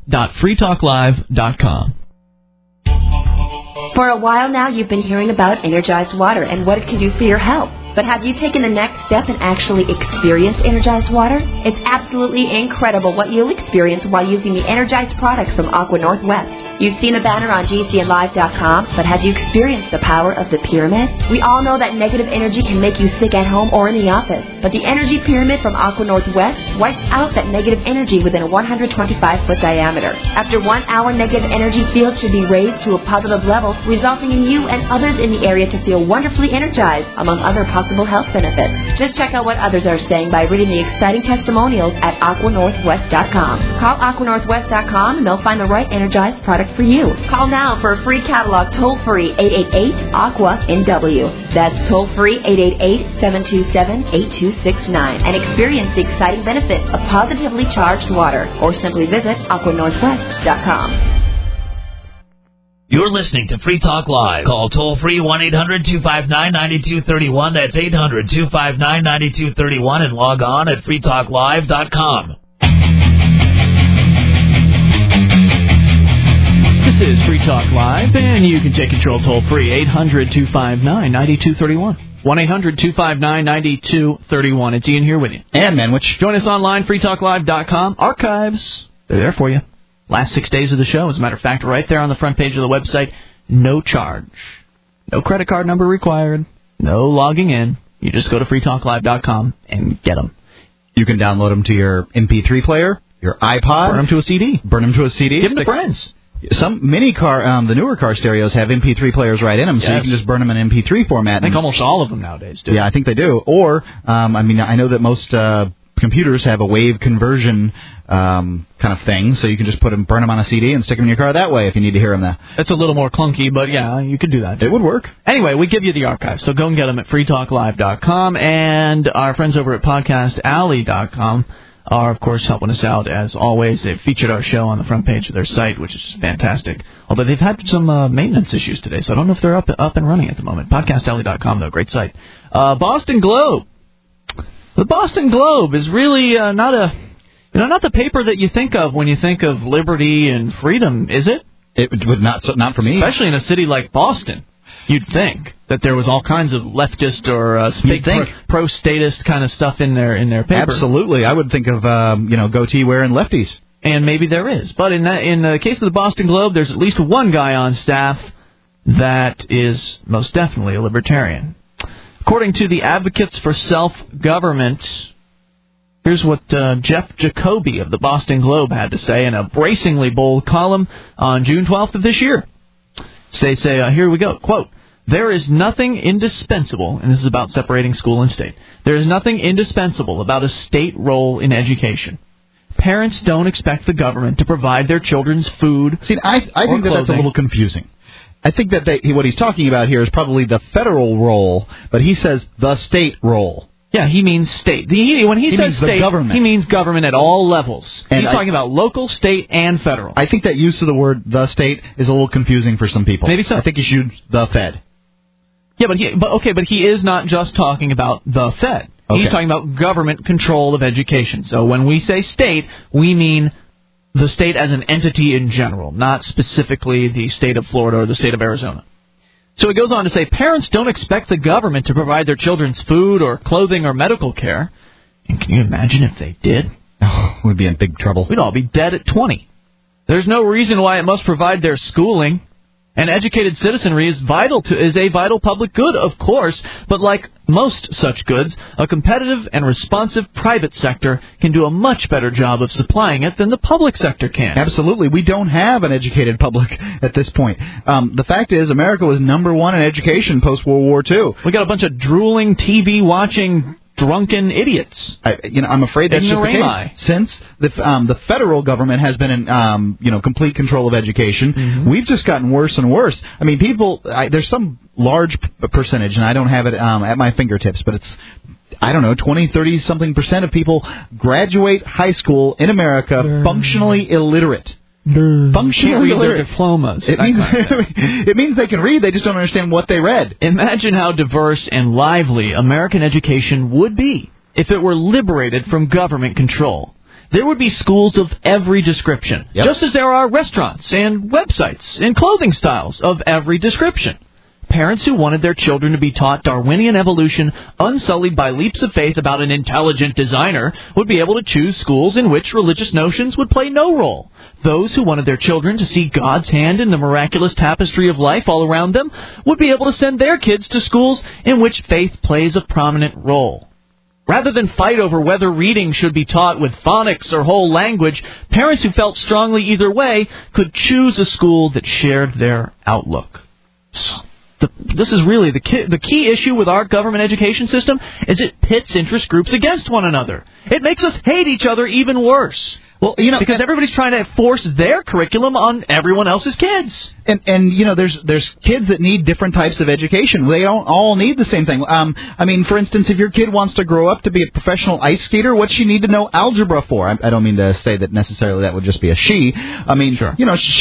Speaker 1: amp.freetalklive.com.
Speaker 3: For a while now, you've been hearing about Energized Water and what it can do for your health. But have you taken the next step and actually experienced Energized Water? It's absolutely incredible what you'll experience while using the Energized products from Aqua Northwest. You've seen the banner on GCNlive.com, but have you experienced the power of the pyramid? We all know that negative energy can make you sick at home or in the office, but the Energy Pyramid from Aqua Northwest wipes out that negative energy within a 125-foot diameter. After 1 hour, negative energy field should be raised to a positive level, resulting in you and others in the area to feel wonderfully energized, among other possible health benefits. Just check out what others are saying by reading the exciting testimonials at aquanorthwest.com. Call aquanorthwest.com and they'll find the right energized product for you. Call now for a free catalog toll-free 888-AQUA-NW. That's toll-free 888-727-8269 and experience the exciting benefits of positively charged water, or simply visit aquanorthwest.com.
Speaker 5: You're listening to Free Talk Live. Call toll-free 1-800-259-9231. That's 800-259-9231 and log on at freetalklive.com.
Speaker 1: This is Free Talk Live, and you can take control toll-free, 800-259-9231. 1-800-259-9231. It's Ian here with you.
Speaker 2: And Manwich.
Speaker 1: Join us online, freetalklive.com. Archives, they're there for you. Last 6 days of the show, as a matter of fact, right there on the front page of the website, no charge. No credit card number required. No logging in. You just go to freetalklive.com and get them.
Speaker 2: You can download them to your MP3 player, your iPod.
Speaker 1: Burn them to a CD.
Speaker 2: Give them to friends. Some mini car, the newer car stereos have MP3 players right in them, so you can just burn them in MP3 format.
Speaker 1: I think almost all of them nowadays do.
Speaker 2: Yeah, I think they do. Or, I know that most computers have a wave conversion kind of thing, so you can just burn them on a CD and stick them in your car that way if you need to hear them.
Speaker 1: It's a little more clunky, but yeah, you could do that.
Speaker 2: It would work.
Speaker 1: Anyway, we give you the archive, so go and get them at freetalklive.com, and our friends over at podcastalley.com are, of course, helping us out, as always. They've featured our show on the front page of their site, which is fantastic. Although they've had some maintenance issues today, so I don't know if they're up and running at the moment. Podcastalley.com, though, great site. Boston Globe. The Boston Globe is really not the paper that you think of when you think of liberty and freedom, is it?
Speaker 2: It would not for me.
Speaker 1: Especially in a city like Boston. You'd think that there was all kinds of leftist or pro-statist kind of stuff in their paper.
Speaker 2: Absolutely. I would think of, goatee-wearing lefties.
Speaker 1: And maybe there is. But in the case of the Boston Globe, there's at least one guy on staff that is most definitely a libertarian. According to the Advocates for Self-Government, here's what Jeff Jacoby of the Boston Globe had to say in a bracingly bold column on June 12th of this year. They say, here we go, quote, "There is nothing indispensable," and this is about separating school and state, "there is nothing indispensable about a state role in education. Parents don't expect the government to provide their children's food.
Speaker 2: See, I think that's a little confusing. I think that what he's talking about here is probably the federal role, but he says the state role.
Speaker 1: Yeah, he means state. When he says state,
Speaker 2: government.
Speaker 1: He means government at all levels. And he's talking about local, state, and federal.
Speaker 2: I think that use of the word the state is a little confusing for some people.
Speaker 1: Maybe so.
Speaker 2: I think you should use the Fed.
Speaker 1: Yeah, but he is not just talking about the Fed. Okay. He's talking about government control of education. So when we say state, we mean the state as an entity in general, not specifically the state of Florida or the state of Arizona. So it goes on to say, parents don't expect the government to provide their children's food or clothing or medical care. And can you imagine if they did?
Speaker 2: Oh, we'd be in big trouble.
Speaker 1: We'd all be dead at 20. There's no reason why it must provide their schooling. An educated citizenry is a vital public good, of course, but like most such goods, a competitive and responsive private sector can do a much better job of supplying it than the public sector can.
Speaker 2: Absolutely. We don't have an educated public at this point. The fact is, America was number one in education post-World War II.
Speaker 1: We got a bunch of drooling, TV-watching, drunken idiots.
Speaker 2: I'm afraid that's just the case. Since the federal government has been in complete control of education, we've just gotten worse and worse. I mean, there's some large percentage, and I don't have it at my fingertips, but it's 20, 30-something% of people graduate high school in America functionally illiterate.
Speaker 1: Functionally illiterate. Their diplomas.
Speaker 2: It means they can read, they just don't understand what they read.
Speaker 1: Imagine how diverse and lively American education would be if it were liberated from government control. There would be schools of every description, just as there are restaurants and websites and clothing styles of every description. Parents who wanted their children to be taught Darwinian evolution unsullied by leaps of faith about an intelligent designer would be able to choose schools in which religious notions would play no role. Those who wanted their children to see God's hand in the miraculous tapestry of life all around them would be able to send their kids to schools in which faith plays a prominent role. Rather than fight over whether reading should be taught with phonics or whole language, parents who felt strongly either way could choose a school that shared their outlook. This is really the key issue with our government education system is it pits interest groups against one another. It makes us hate each other even worse. Well, because everybody's trying to force their curriculum on everyone else's kids.
Speaker 2: And there's kids that need different types of education. They don't all need the same thing. For instance, if your kid wants to grow up to be a professional ice skater, what she need to know algebra for? I don't mean to say that necessarily that would just be a she.
Speaker 1: Sure.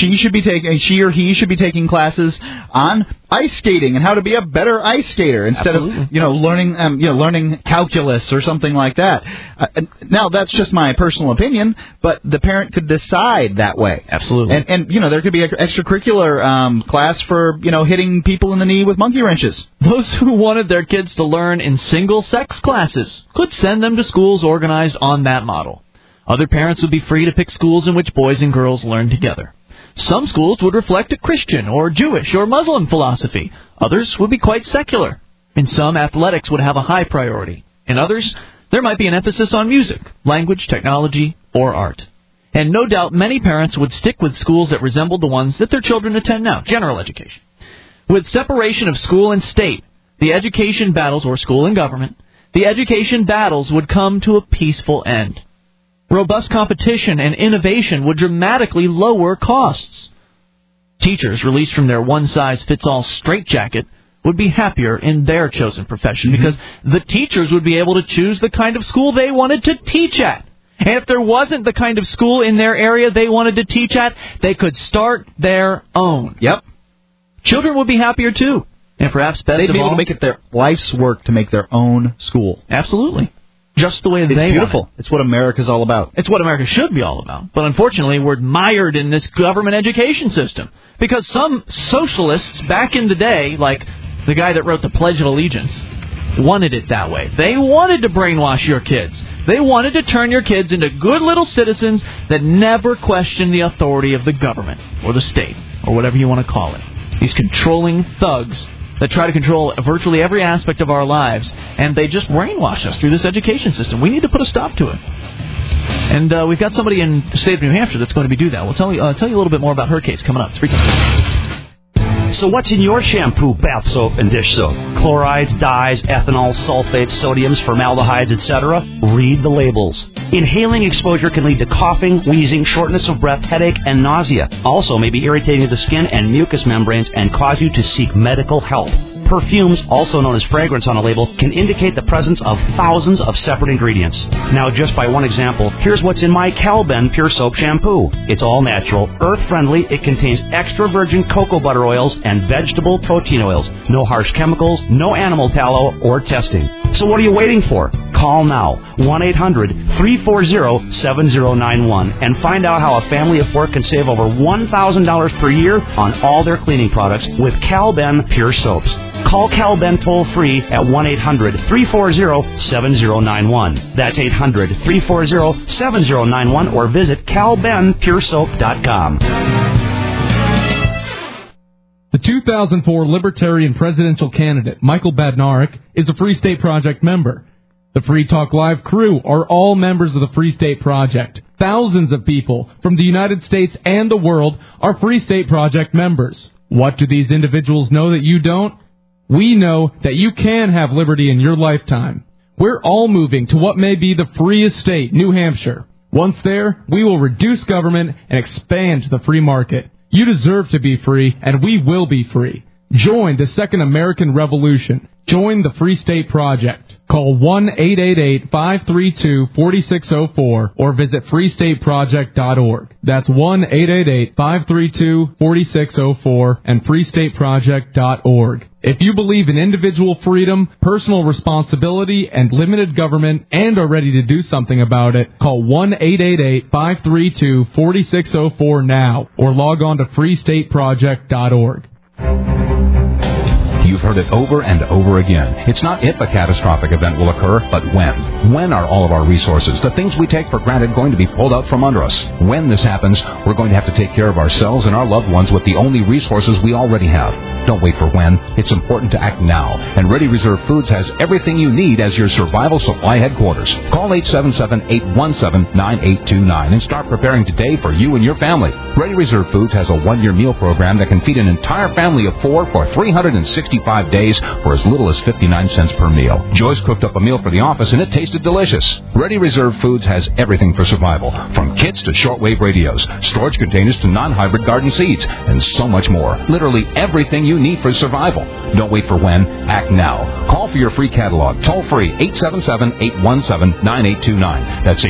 Speaker 2: She or he should be taking classes on ice skating and how to be a better ice skater instead of learning calculus or something like that. Now that's just my personal opinion, but the parent could decide that way.
Speaker 1: Absolutely.
Speaker 2: And there could be an extracurricular class for hitting people in the knee with monkey wrenches.
Speaker 1: Those who wanted their kids to learn in single-sex classes could send them to schools organized on that model. Other parents would be free to pick schools in which boys and girls learn together. Some schools would reflect a Christian or Jewish or Muslim philosophy. Others would be quite secular. In some, athletics would have a high priority. In others, there might be an emphasis on music, language, technology, or art. And no doubt many parents would stick with schools that resembled the ones that their children attend now, general education. With separation of school and state, the education battles, or school and government, the education battles would come to a peaceful end. Robust competition and innovation would dramatically lower costs. Teachers released from their one-size-fits-all straitjacket would be happier in their chosen profession because the teachers would be able to choose the kind of school they wanted to teach at. And if there wasn't the kind of school in their area they wanted to teach at, they could start their own.
Speaker 2: Yep.
Speaker 1: Children would be happier, too. And perhaps best of all,
Speaker 2: they'd be able to make it their life's work to make their own school.
Speaker 1: Absolutely. Just the way they want it.
Speaker 2: It's beautiful. It's what America's all about.
Speaker 1: It's what America should be all about. But unfortunately, we're mired in this government education system. Because some socialists back in the day, like the guy that wrote the Pledge of Allegiance, wanted it that way. They wanted to brainwash your kids. They wanted to turn your kids into good little citizens that never question the authority of the government or the state or whatever you want to call it. These controlling thugs that try to control virtually every aspect of our lives, and they just brainwash us through this education system. We need to put a stop to it. And we've got somebody in the state of New Hampshire that's going to be do that. We'll tell you a little bit more about her case coming up. It's free time.
Speaker 11: So what's in your shampoo, bath soap, and dish soap? Chlorides, dyes, ethanol, sulfates, sodiums, formaldehydes, etc.? Read the labels. Inhaling exposure can lead to coughing, wheezing, shortness of breath, headache, and nausea. Also may be irritating to the skin and mucous membranes and cause you to seek medical help. Perfumes, also known as fragrance on a label, can indicate the presence of thousands of separate ingredients. Now, just by one example, here's what's in my Calben Pure Soap Shampoo. It's all natural, earth-friendly, it contains extra virgin cocoa butter oils and vegetable protein oils. No harsh chemicals, no animal tallow, or testing. So what are you waiting for? Call now, 1-800-340-7091, and find out how a family of 4 can save over $1,000 per year on all their cleaning products with Calben Pure Soaps. Call Calben toll-free at 1-800-340-7091. That's 800-340-7091, or visit calbenpuresoap.com.
Speaker 12: The 2004 Libertarian presidential candidate, Michael Badnarik, is a Free State Project member. The Free Talk Live crew are all members of the Free State Project. Thousands of people from the United States and the world are Free State Project members. What do these individuals know that you don't? We know that you can have liberty in your lifetime. We're all moving to what may be the freest state, New Hampshire. Once there, we will reduce government and expand the free market. You deserve to be free, and we will be free. Join the Second American Revolution. Join the Free State Project. Call 1-888-532-4604 or visit freestateproject.org. That's 1-888-532-4604 and freestateproject.org. If you believe in individual freedom, personal responsibility, and limited government and are ready to do something about it, call 1-888-532-4604 now or log on to freestateproject.org.
Speaker 13: You've heard it over and over again. It's not if a catastrophic event will occur, but when. When are all of our resources, the things we take for granted, going to be pulled out from under us? When this happens, we're going to have to take care of ourselves and our loved ones with the only resources we already have. Don't wait for when. It's important to act now. And Ready Reserve Foods has everything you need as your survival supply headquarters. Call 877-817-9829 and start preparing today for you and your family. Ready Reserve Foods has a 1-year meal program that can feed an entire family of 4 for 365 days for as little as 59 cents per meal. Joyce cooked up a meal for the office and it tasted delicious. Ready Reserve Foods has everything for survival, from kits to shortwave radios, storage containers to non-hybrid garden seeds, and so much more. Literally everything you need for survival. Don't wait for when. Act now. Call for your free catalog. Toll free 877-817-9829. That's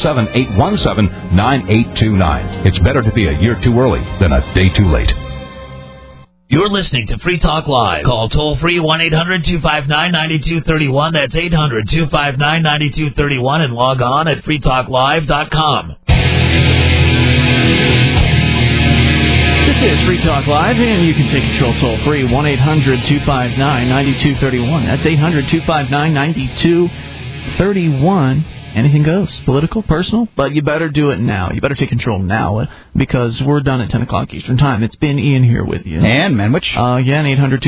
Speaker 13: 877-817-9829. It's better to be a year too early than a day too late.
Speaker 5: You're listening to Free Talk Live. Call toll-free 1-800-259-9231. That's 800-259-9231. And log on at freetalklive.com.
Speaker 1: This is Free Talk Live, and you can take control toll-free, 1-800-259-9231. That's 800-259-9231. Anything goes, political, personal, but you better do it now. You better take control now, because we're done at 10 o'clock Eastern Time. It's been Ian here with you.
Speaker 2: And Manwich.
Speaker 1: Again,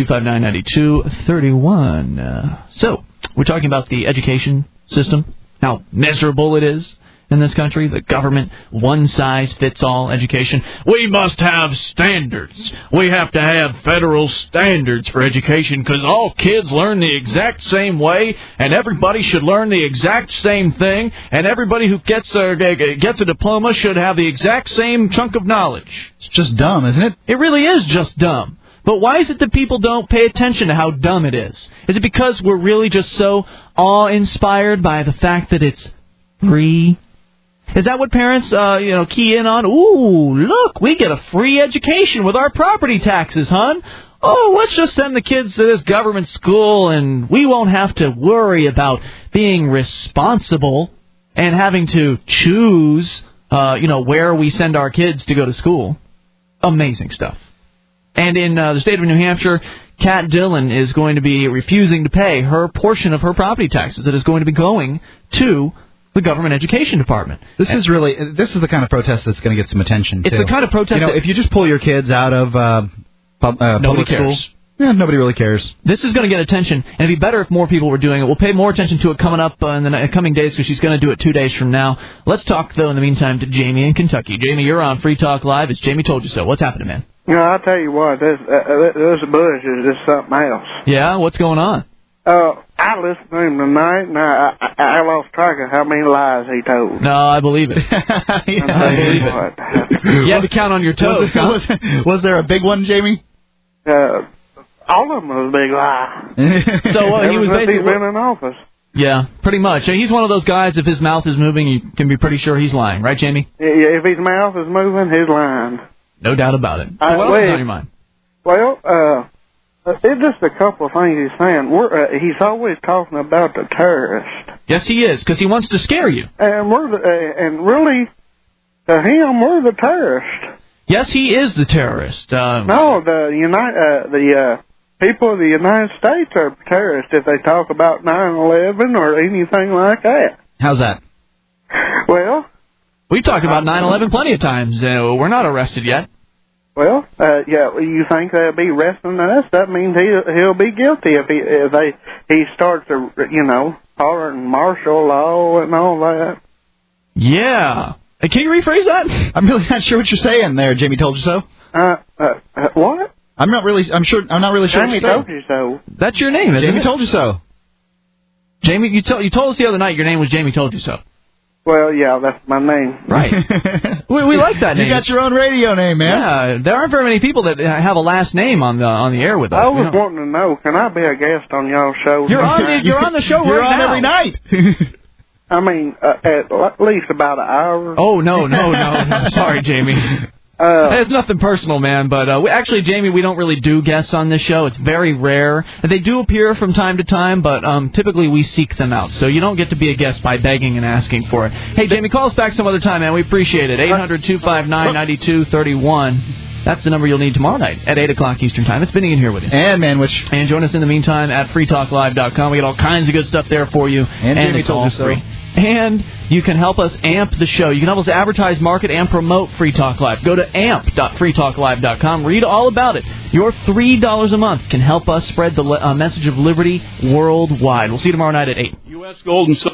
Speaker 1: 800-259-9231. So, we're talking about the education system, how miserable it is in this country, the government, one-size-fits-all education. We must have standards. We have to have federal standards for education because all kids learn the exact same way, and everybody should learn the exact same thing, and everybody who gets a diploma should have the exact same chunk of knowledge.
Speaker 2: It's just dumb, isn't it?
Speaker 1: It really is just dumb. But why is it that people don't pay attention to how dumb it is? Is it because we're really just so awe-inspired by the fact that it's free? Is that what parents, key in on? Ooh, look, we get a free education with our property taxes, hon. Oh, let's just send the kids to this government school, and we won't have to worry about being responsible and having to choose, where we send our kids to go to school. Amazing stuff. And in the state of New Hampshire, Kat Dillon is going to be refusing to pay her portion of her property taxes that is going to be going to the government education department.
Speaker 2: This is the kind of protest that's going to get some attention, too.
Speaker 1: It's the kind of protest
Speaker 2: if you just pull your kids out of public schools, nobody really cares.
Speaker 1: This is going to get attention, and it'd be better if more people were doing it. We'll pay more attention to it coming up in the coming days because she's going to do it 2 days from now. Let's talk, though, in the meantime, to Jamie in Kentucky. Jamie, you're on Free Talk Live. It's Jamie Told You So. What's happening, man?
Speaker 14: I'll tell you what, this Bush is just something else.
Speaker 1: Yeah? What's going on?
Speaker 14: I listened to him tonight, and I lost track of how many lies he told.
Speaker 1: No, I believe it. I believe it. You had to count on your toes.
Speaker 2: Was there a big one, Jamie?
Speaker 14: All of them was a big lie.
Speaker 1: So he was basically
Speaker 14: he's been in office.
Speaker 1: Yeah, pretty much. He's one of those guys, if his mouth is moving, you can be pretty sure he's lying. Right, Jamie?
Speaker 14: Yeah, if his mouth is moving, he's lying.
Speaker 1: No doubt about it. So what else is on your mind?
Speaker 14: Well, it's just a couple of things he's saying. He's always talking about the terrorists.
Speaker 1: Yes, he is, because he wants to scare you.
Speaker 14: And really, to him, we're the terrorists.
Speaker 1: Yes, he is the terrorist.
Speaker 14: No, the people of the United States are terrorists if they talk about 9/11 or anything like that.
Speaker 2: How's that?
Speaker 14: Well,
Speaker 1: we've talked about 9/11 plenty of times. We're not arrested yet.
Speaker 14: Well, you think they'll be arresting us? That means he'll be guilty if he starts to, hollering martial law and all that.
Speaker 1: Yeah. Can you rephrase that?
Speaker 2: I'm really not sure what you're saying there, Jamie Told You So.
Speaker 14: What?
Speaker 2: I'm not really sure.
Speaker 14: Jamie Told You So.
Speaker 1: That's your name, isn't it?
Speaker 2: Jamie Told You So.
Speaker 1: Jamie, you told us the other night your name was Jamie Told You So.
Speaker 14: Well, yeah, that's my name.
Speaker 1: Right. we like that name.
Speaker 2: You got your own radio name, man.
Speaker 1: Yeah, there aren't very many people that have a last name on the air with us.
Speaker 14: I was wanting to know, can I be a guest on y'all's show?
Speaker 1: You're on the show
Speaker 2: You're
Speaker 1: right
Speaker 2: on
Speaker 1: now.
Speaker 2: every night.
Speaker 14: I mean, at least about an hour.
Speaker 1: Oh, no. Sorry, Jamie. It's nothing personal, man, but actually, Jamie, we don't really do guests on this show. It's very rare. They do appear from time to time, but typically we seek them out. So you don't get to be a guest by begging and asking for it. Hey, Jamie, call us back some other time, man. We appreciate it. 800-259-9231. That's the number you'll need tomorrow night at 8 o'clock Eastern Time. It's Benny in here with you.
Speaker 2: And Manwich.
Speaker 1: And join us in the meantime at freetalklive.com. We got all kinds of good stuff there for you. And it's all free. And you can help us amp the show. You can help us advertise, market, and promote Free Talk Live. Go to amp.freetalklive.com. Read all about it. Your $3 a month can help us spread the message of liberty worldwide. We'll see you tomorrow night at 8.
Speaker 4: U.S. Gold and Silver.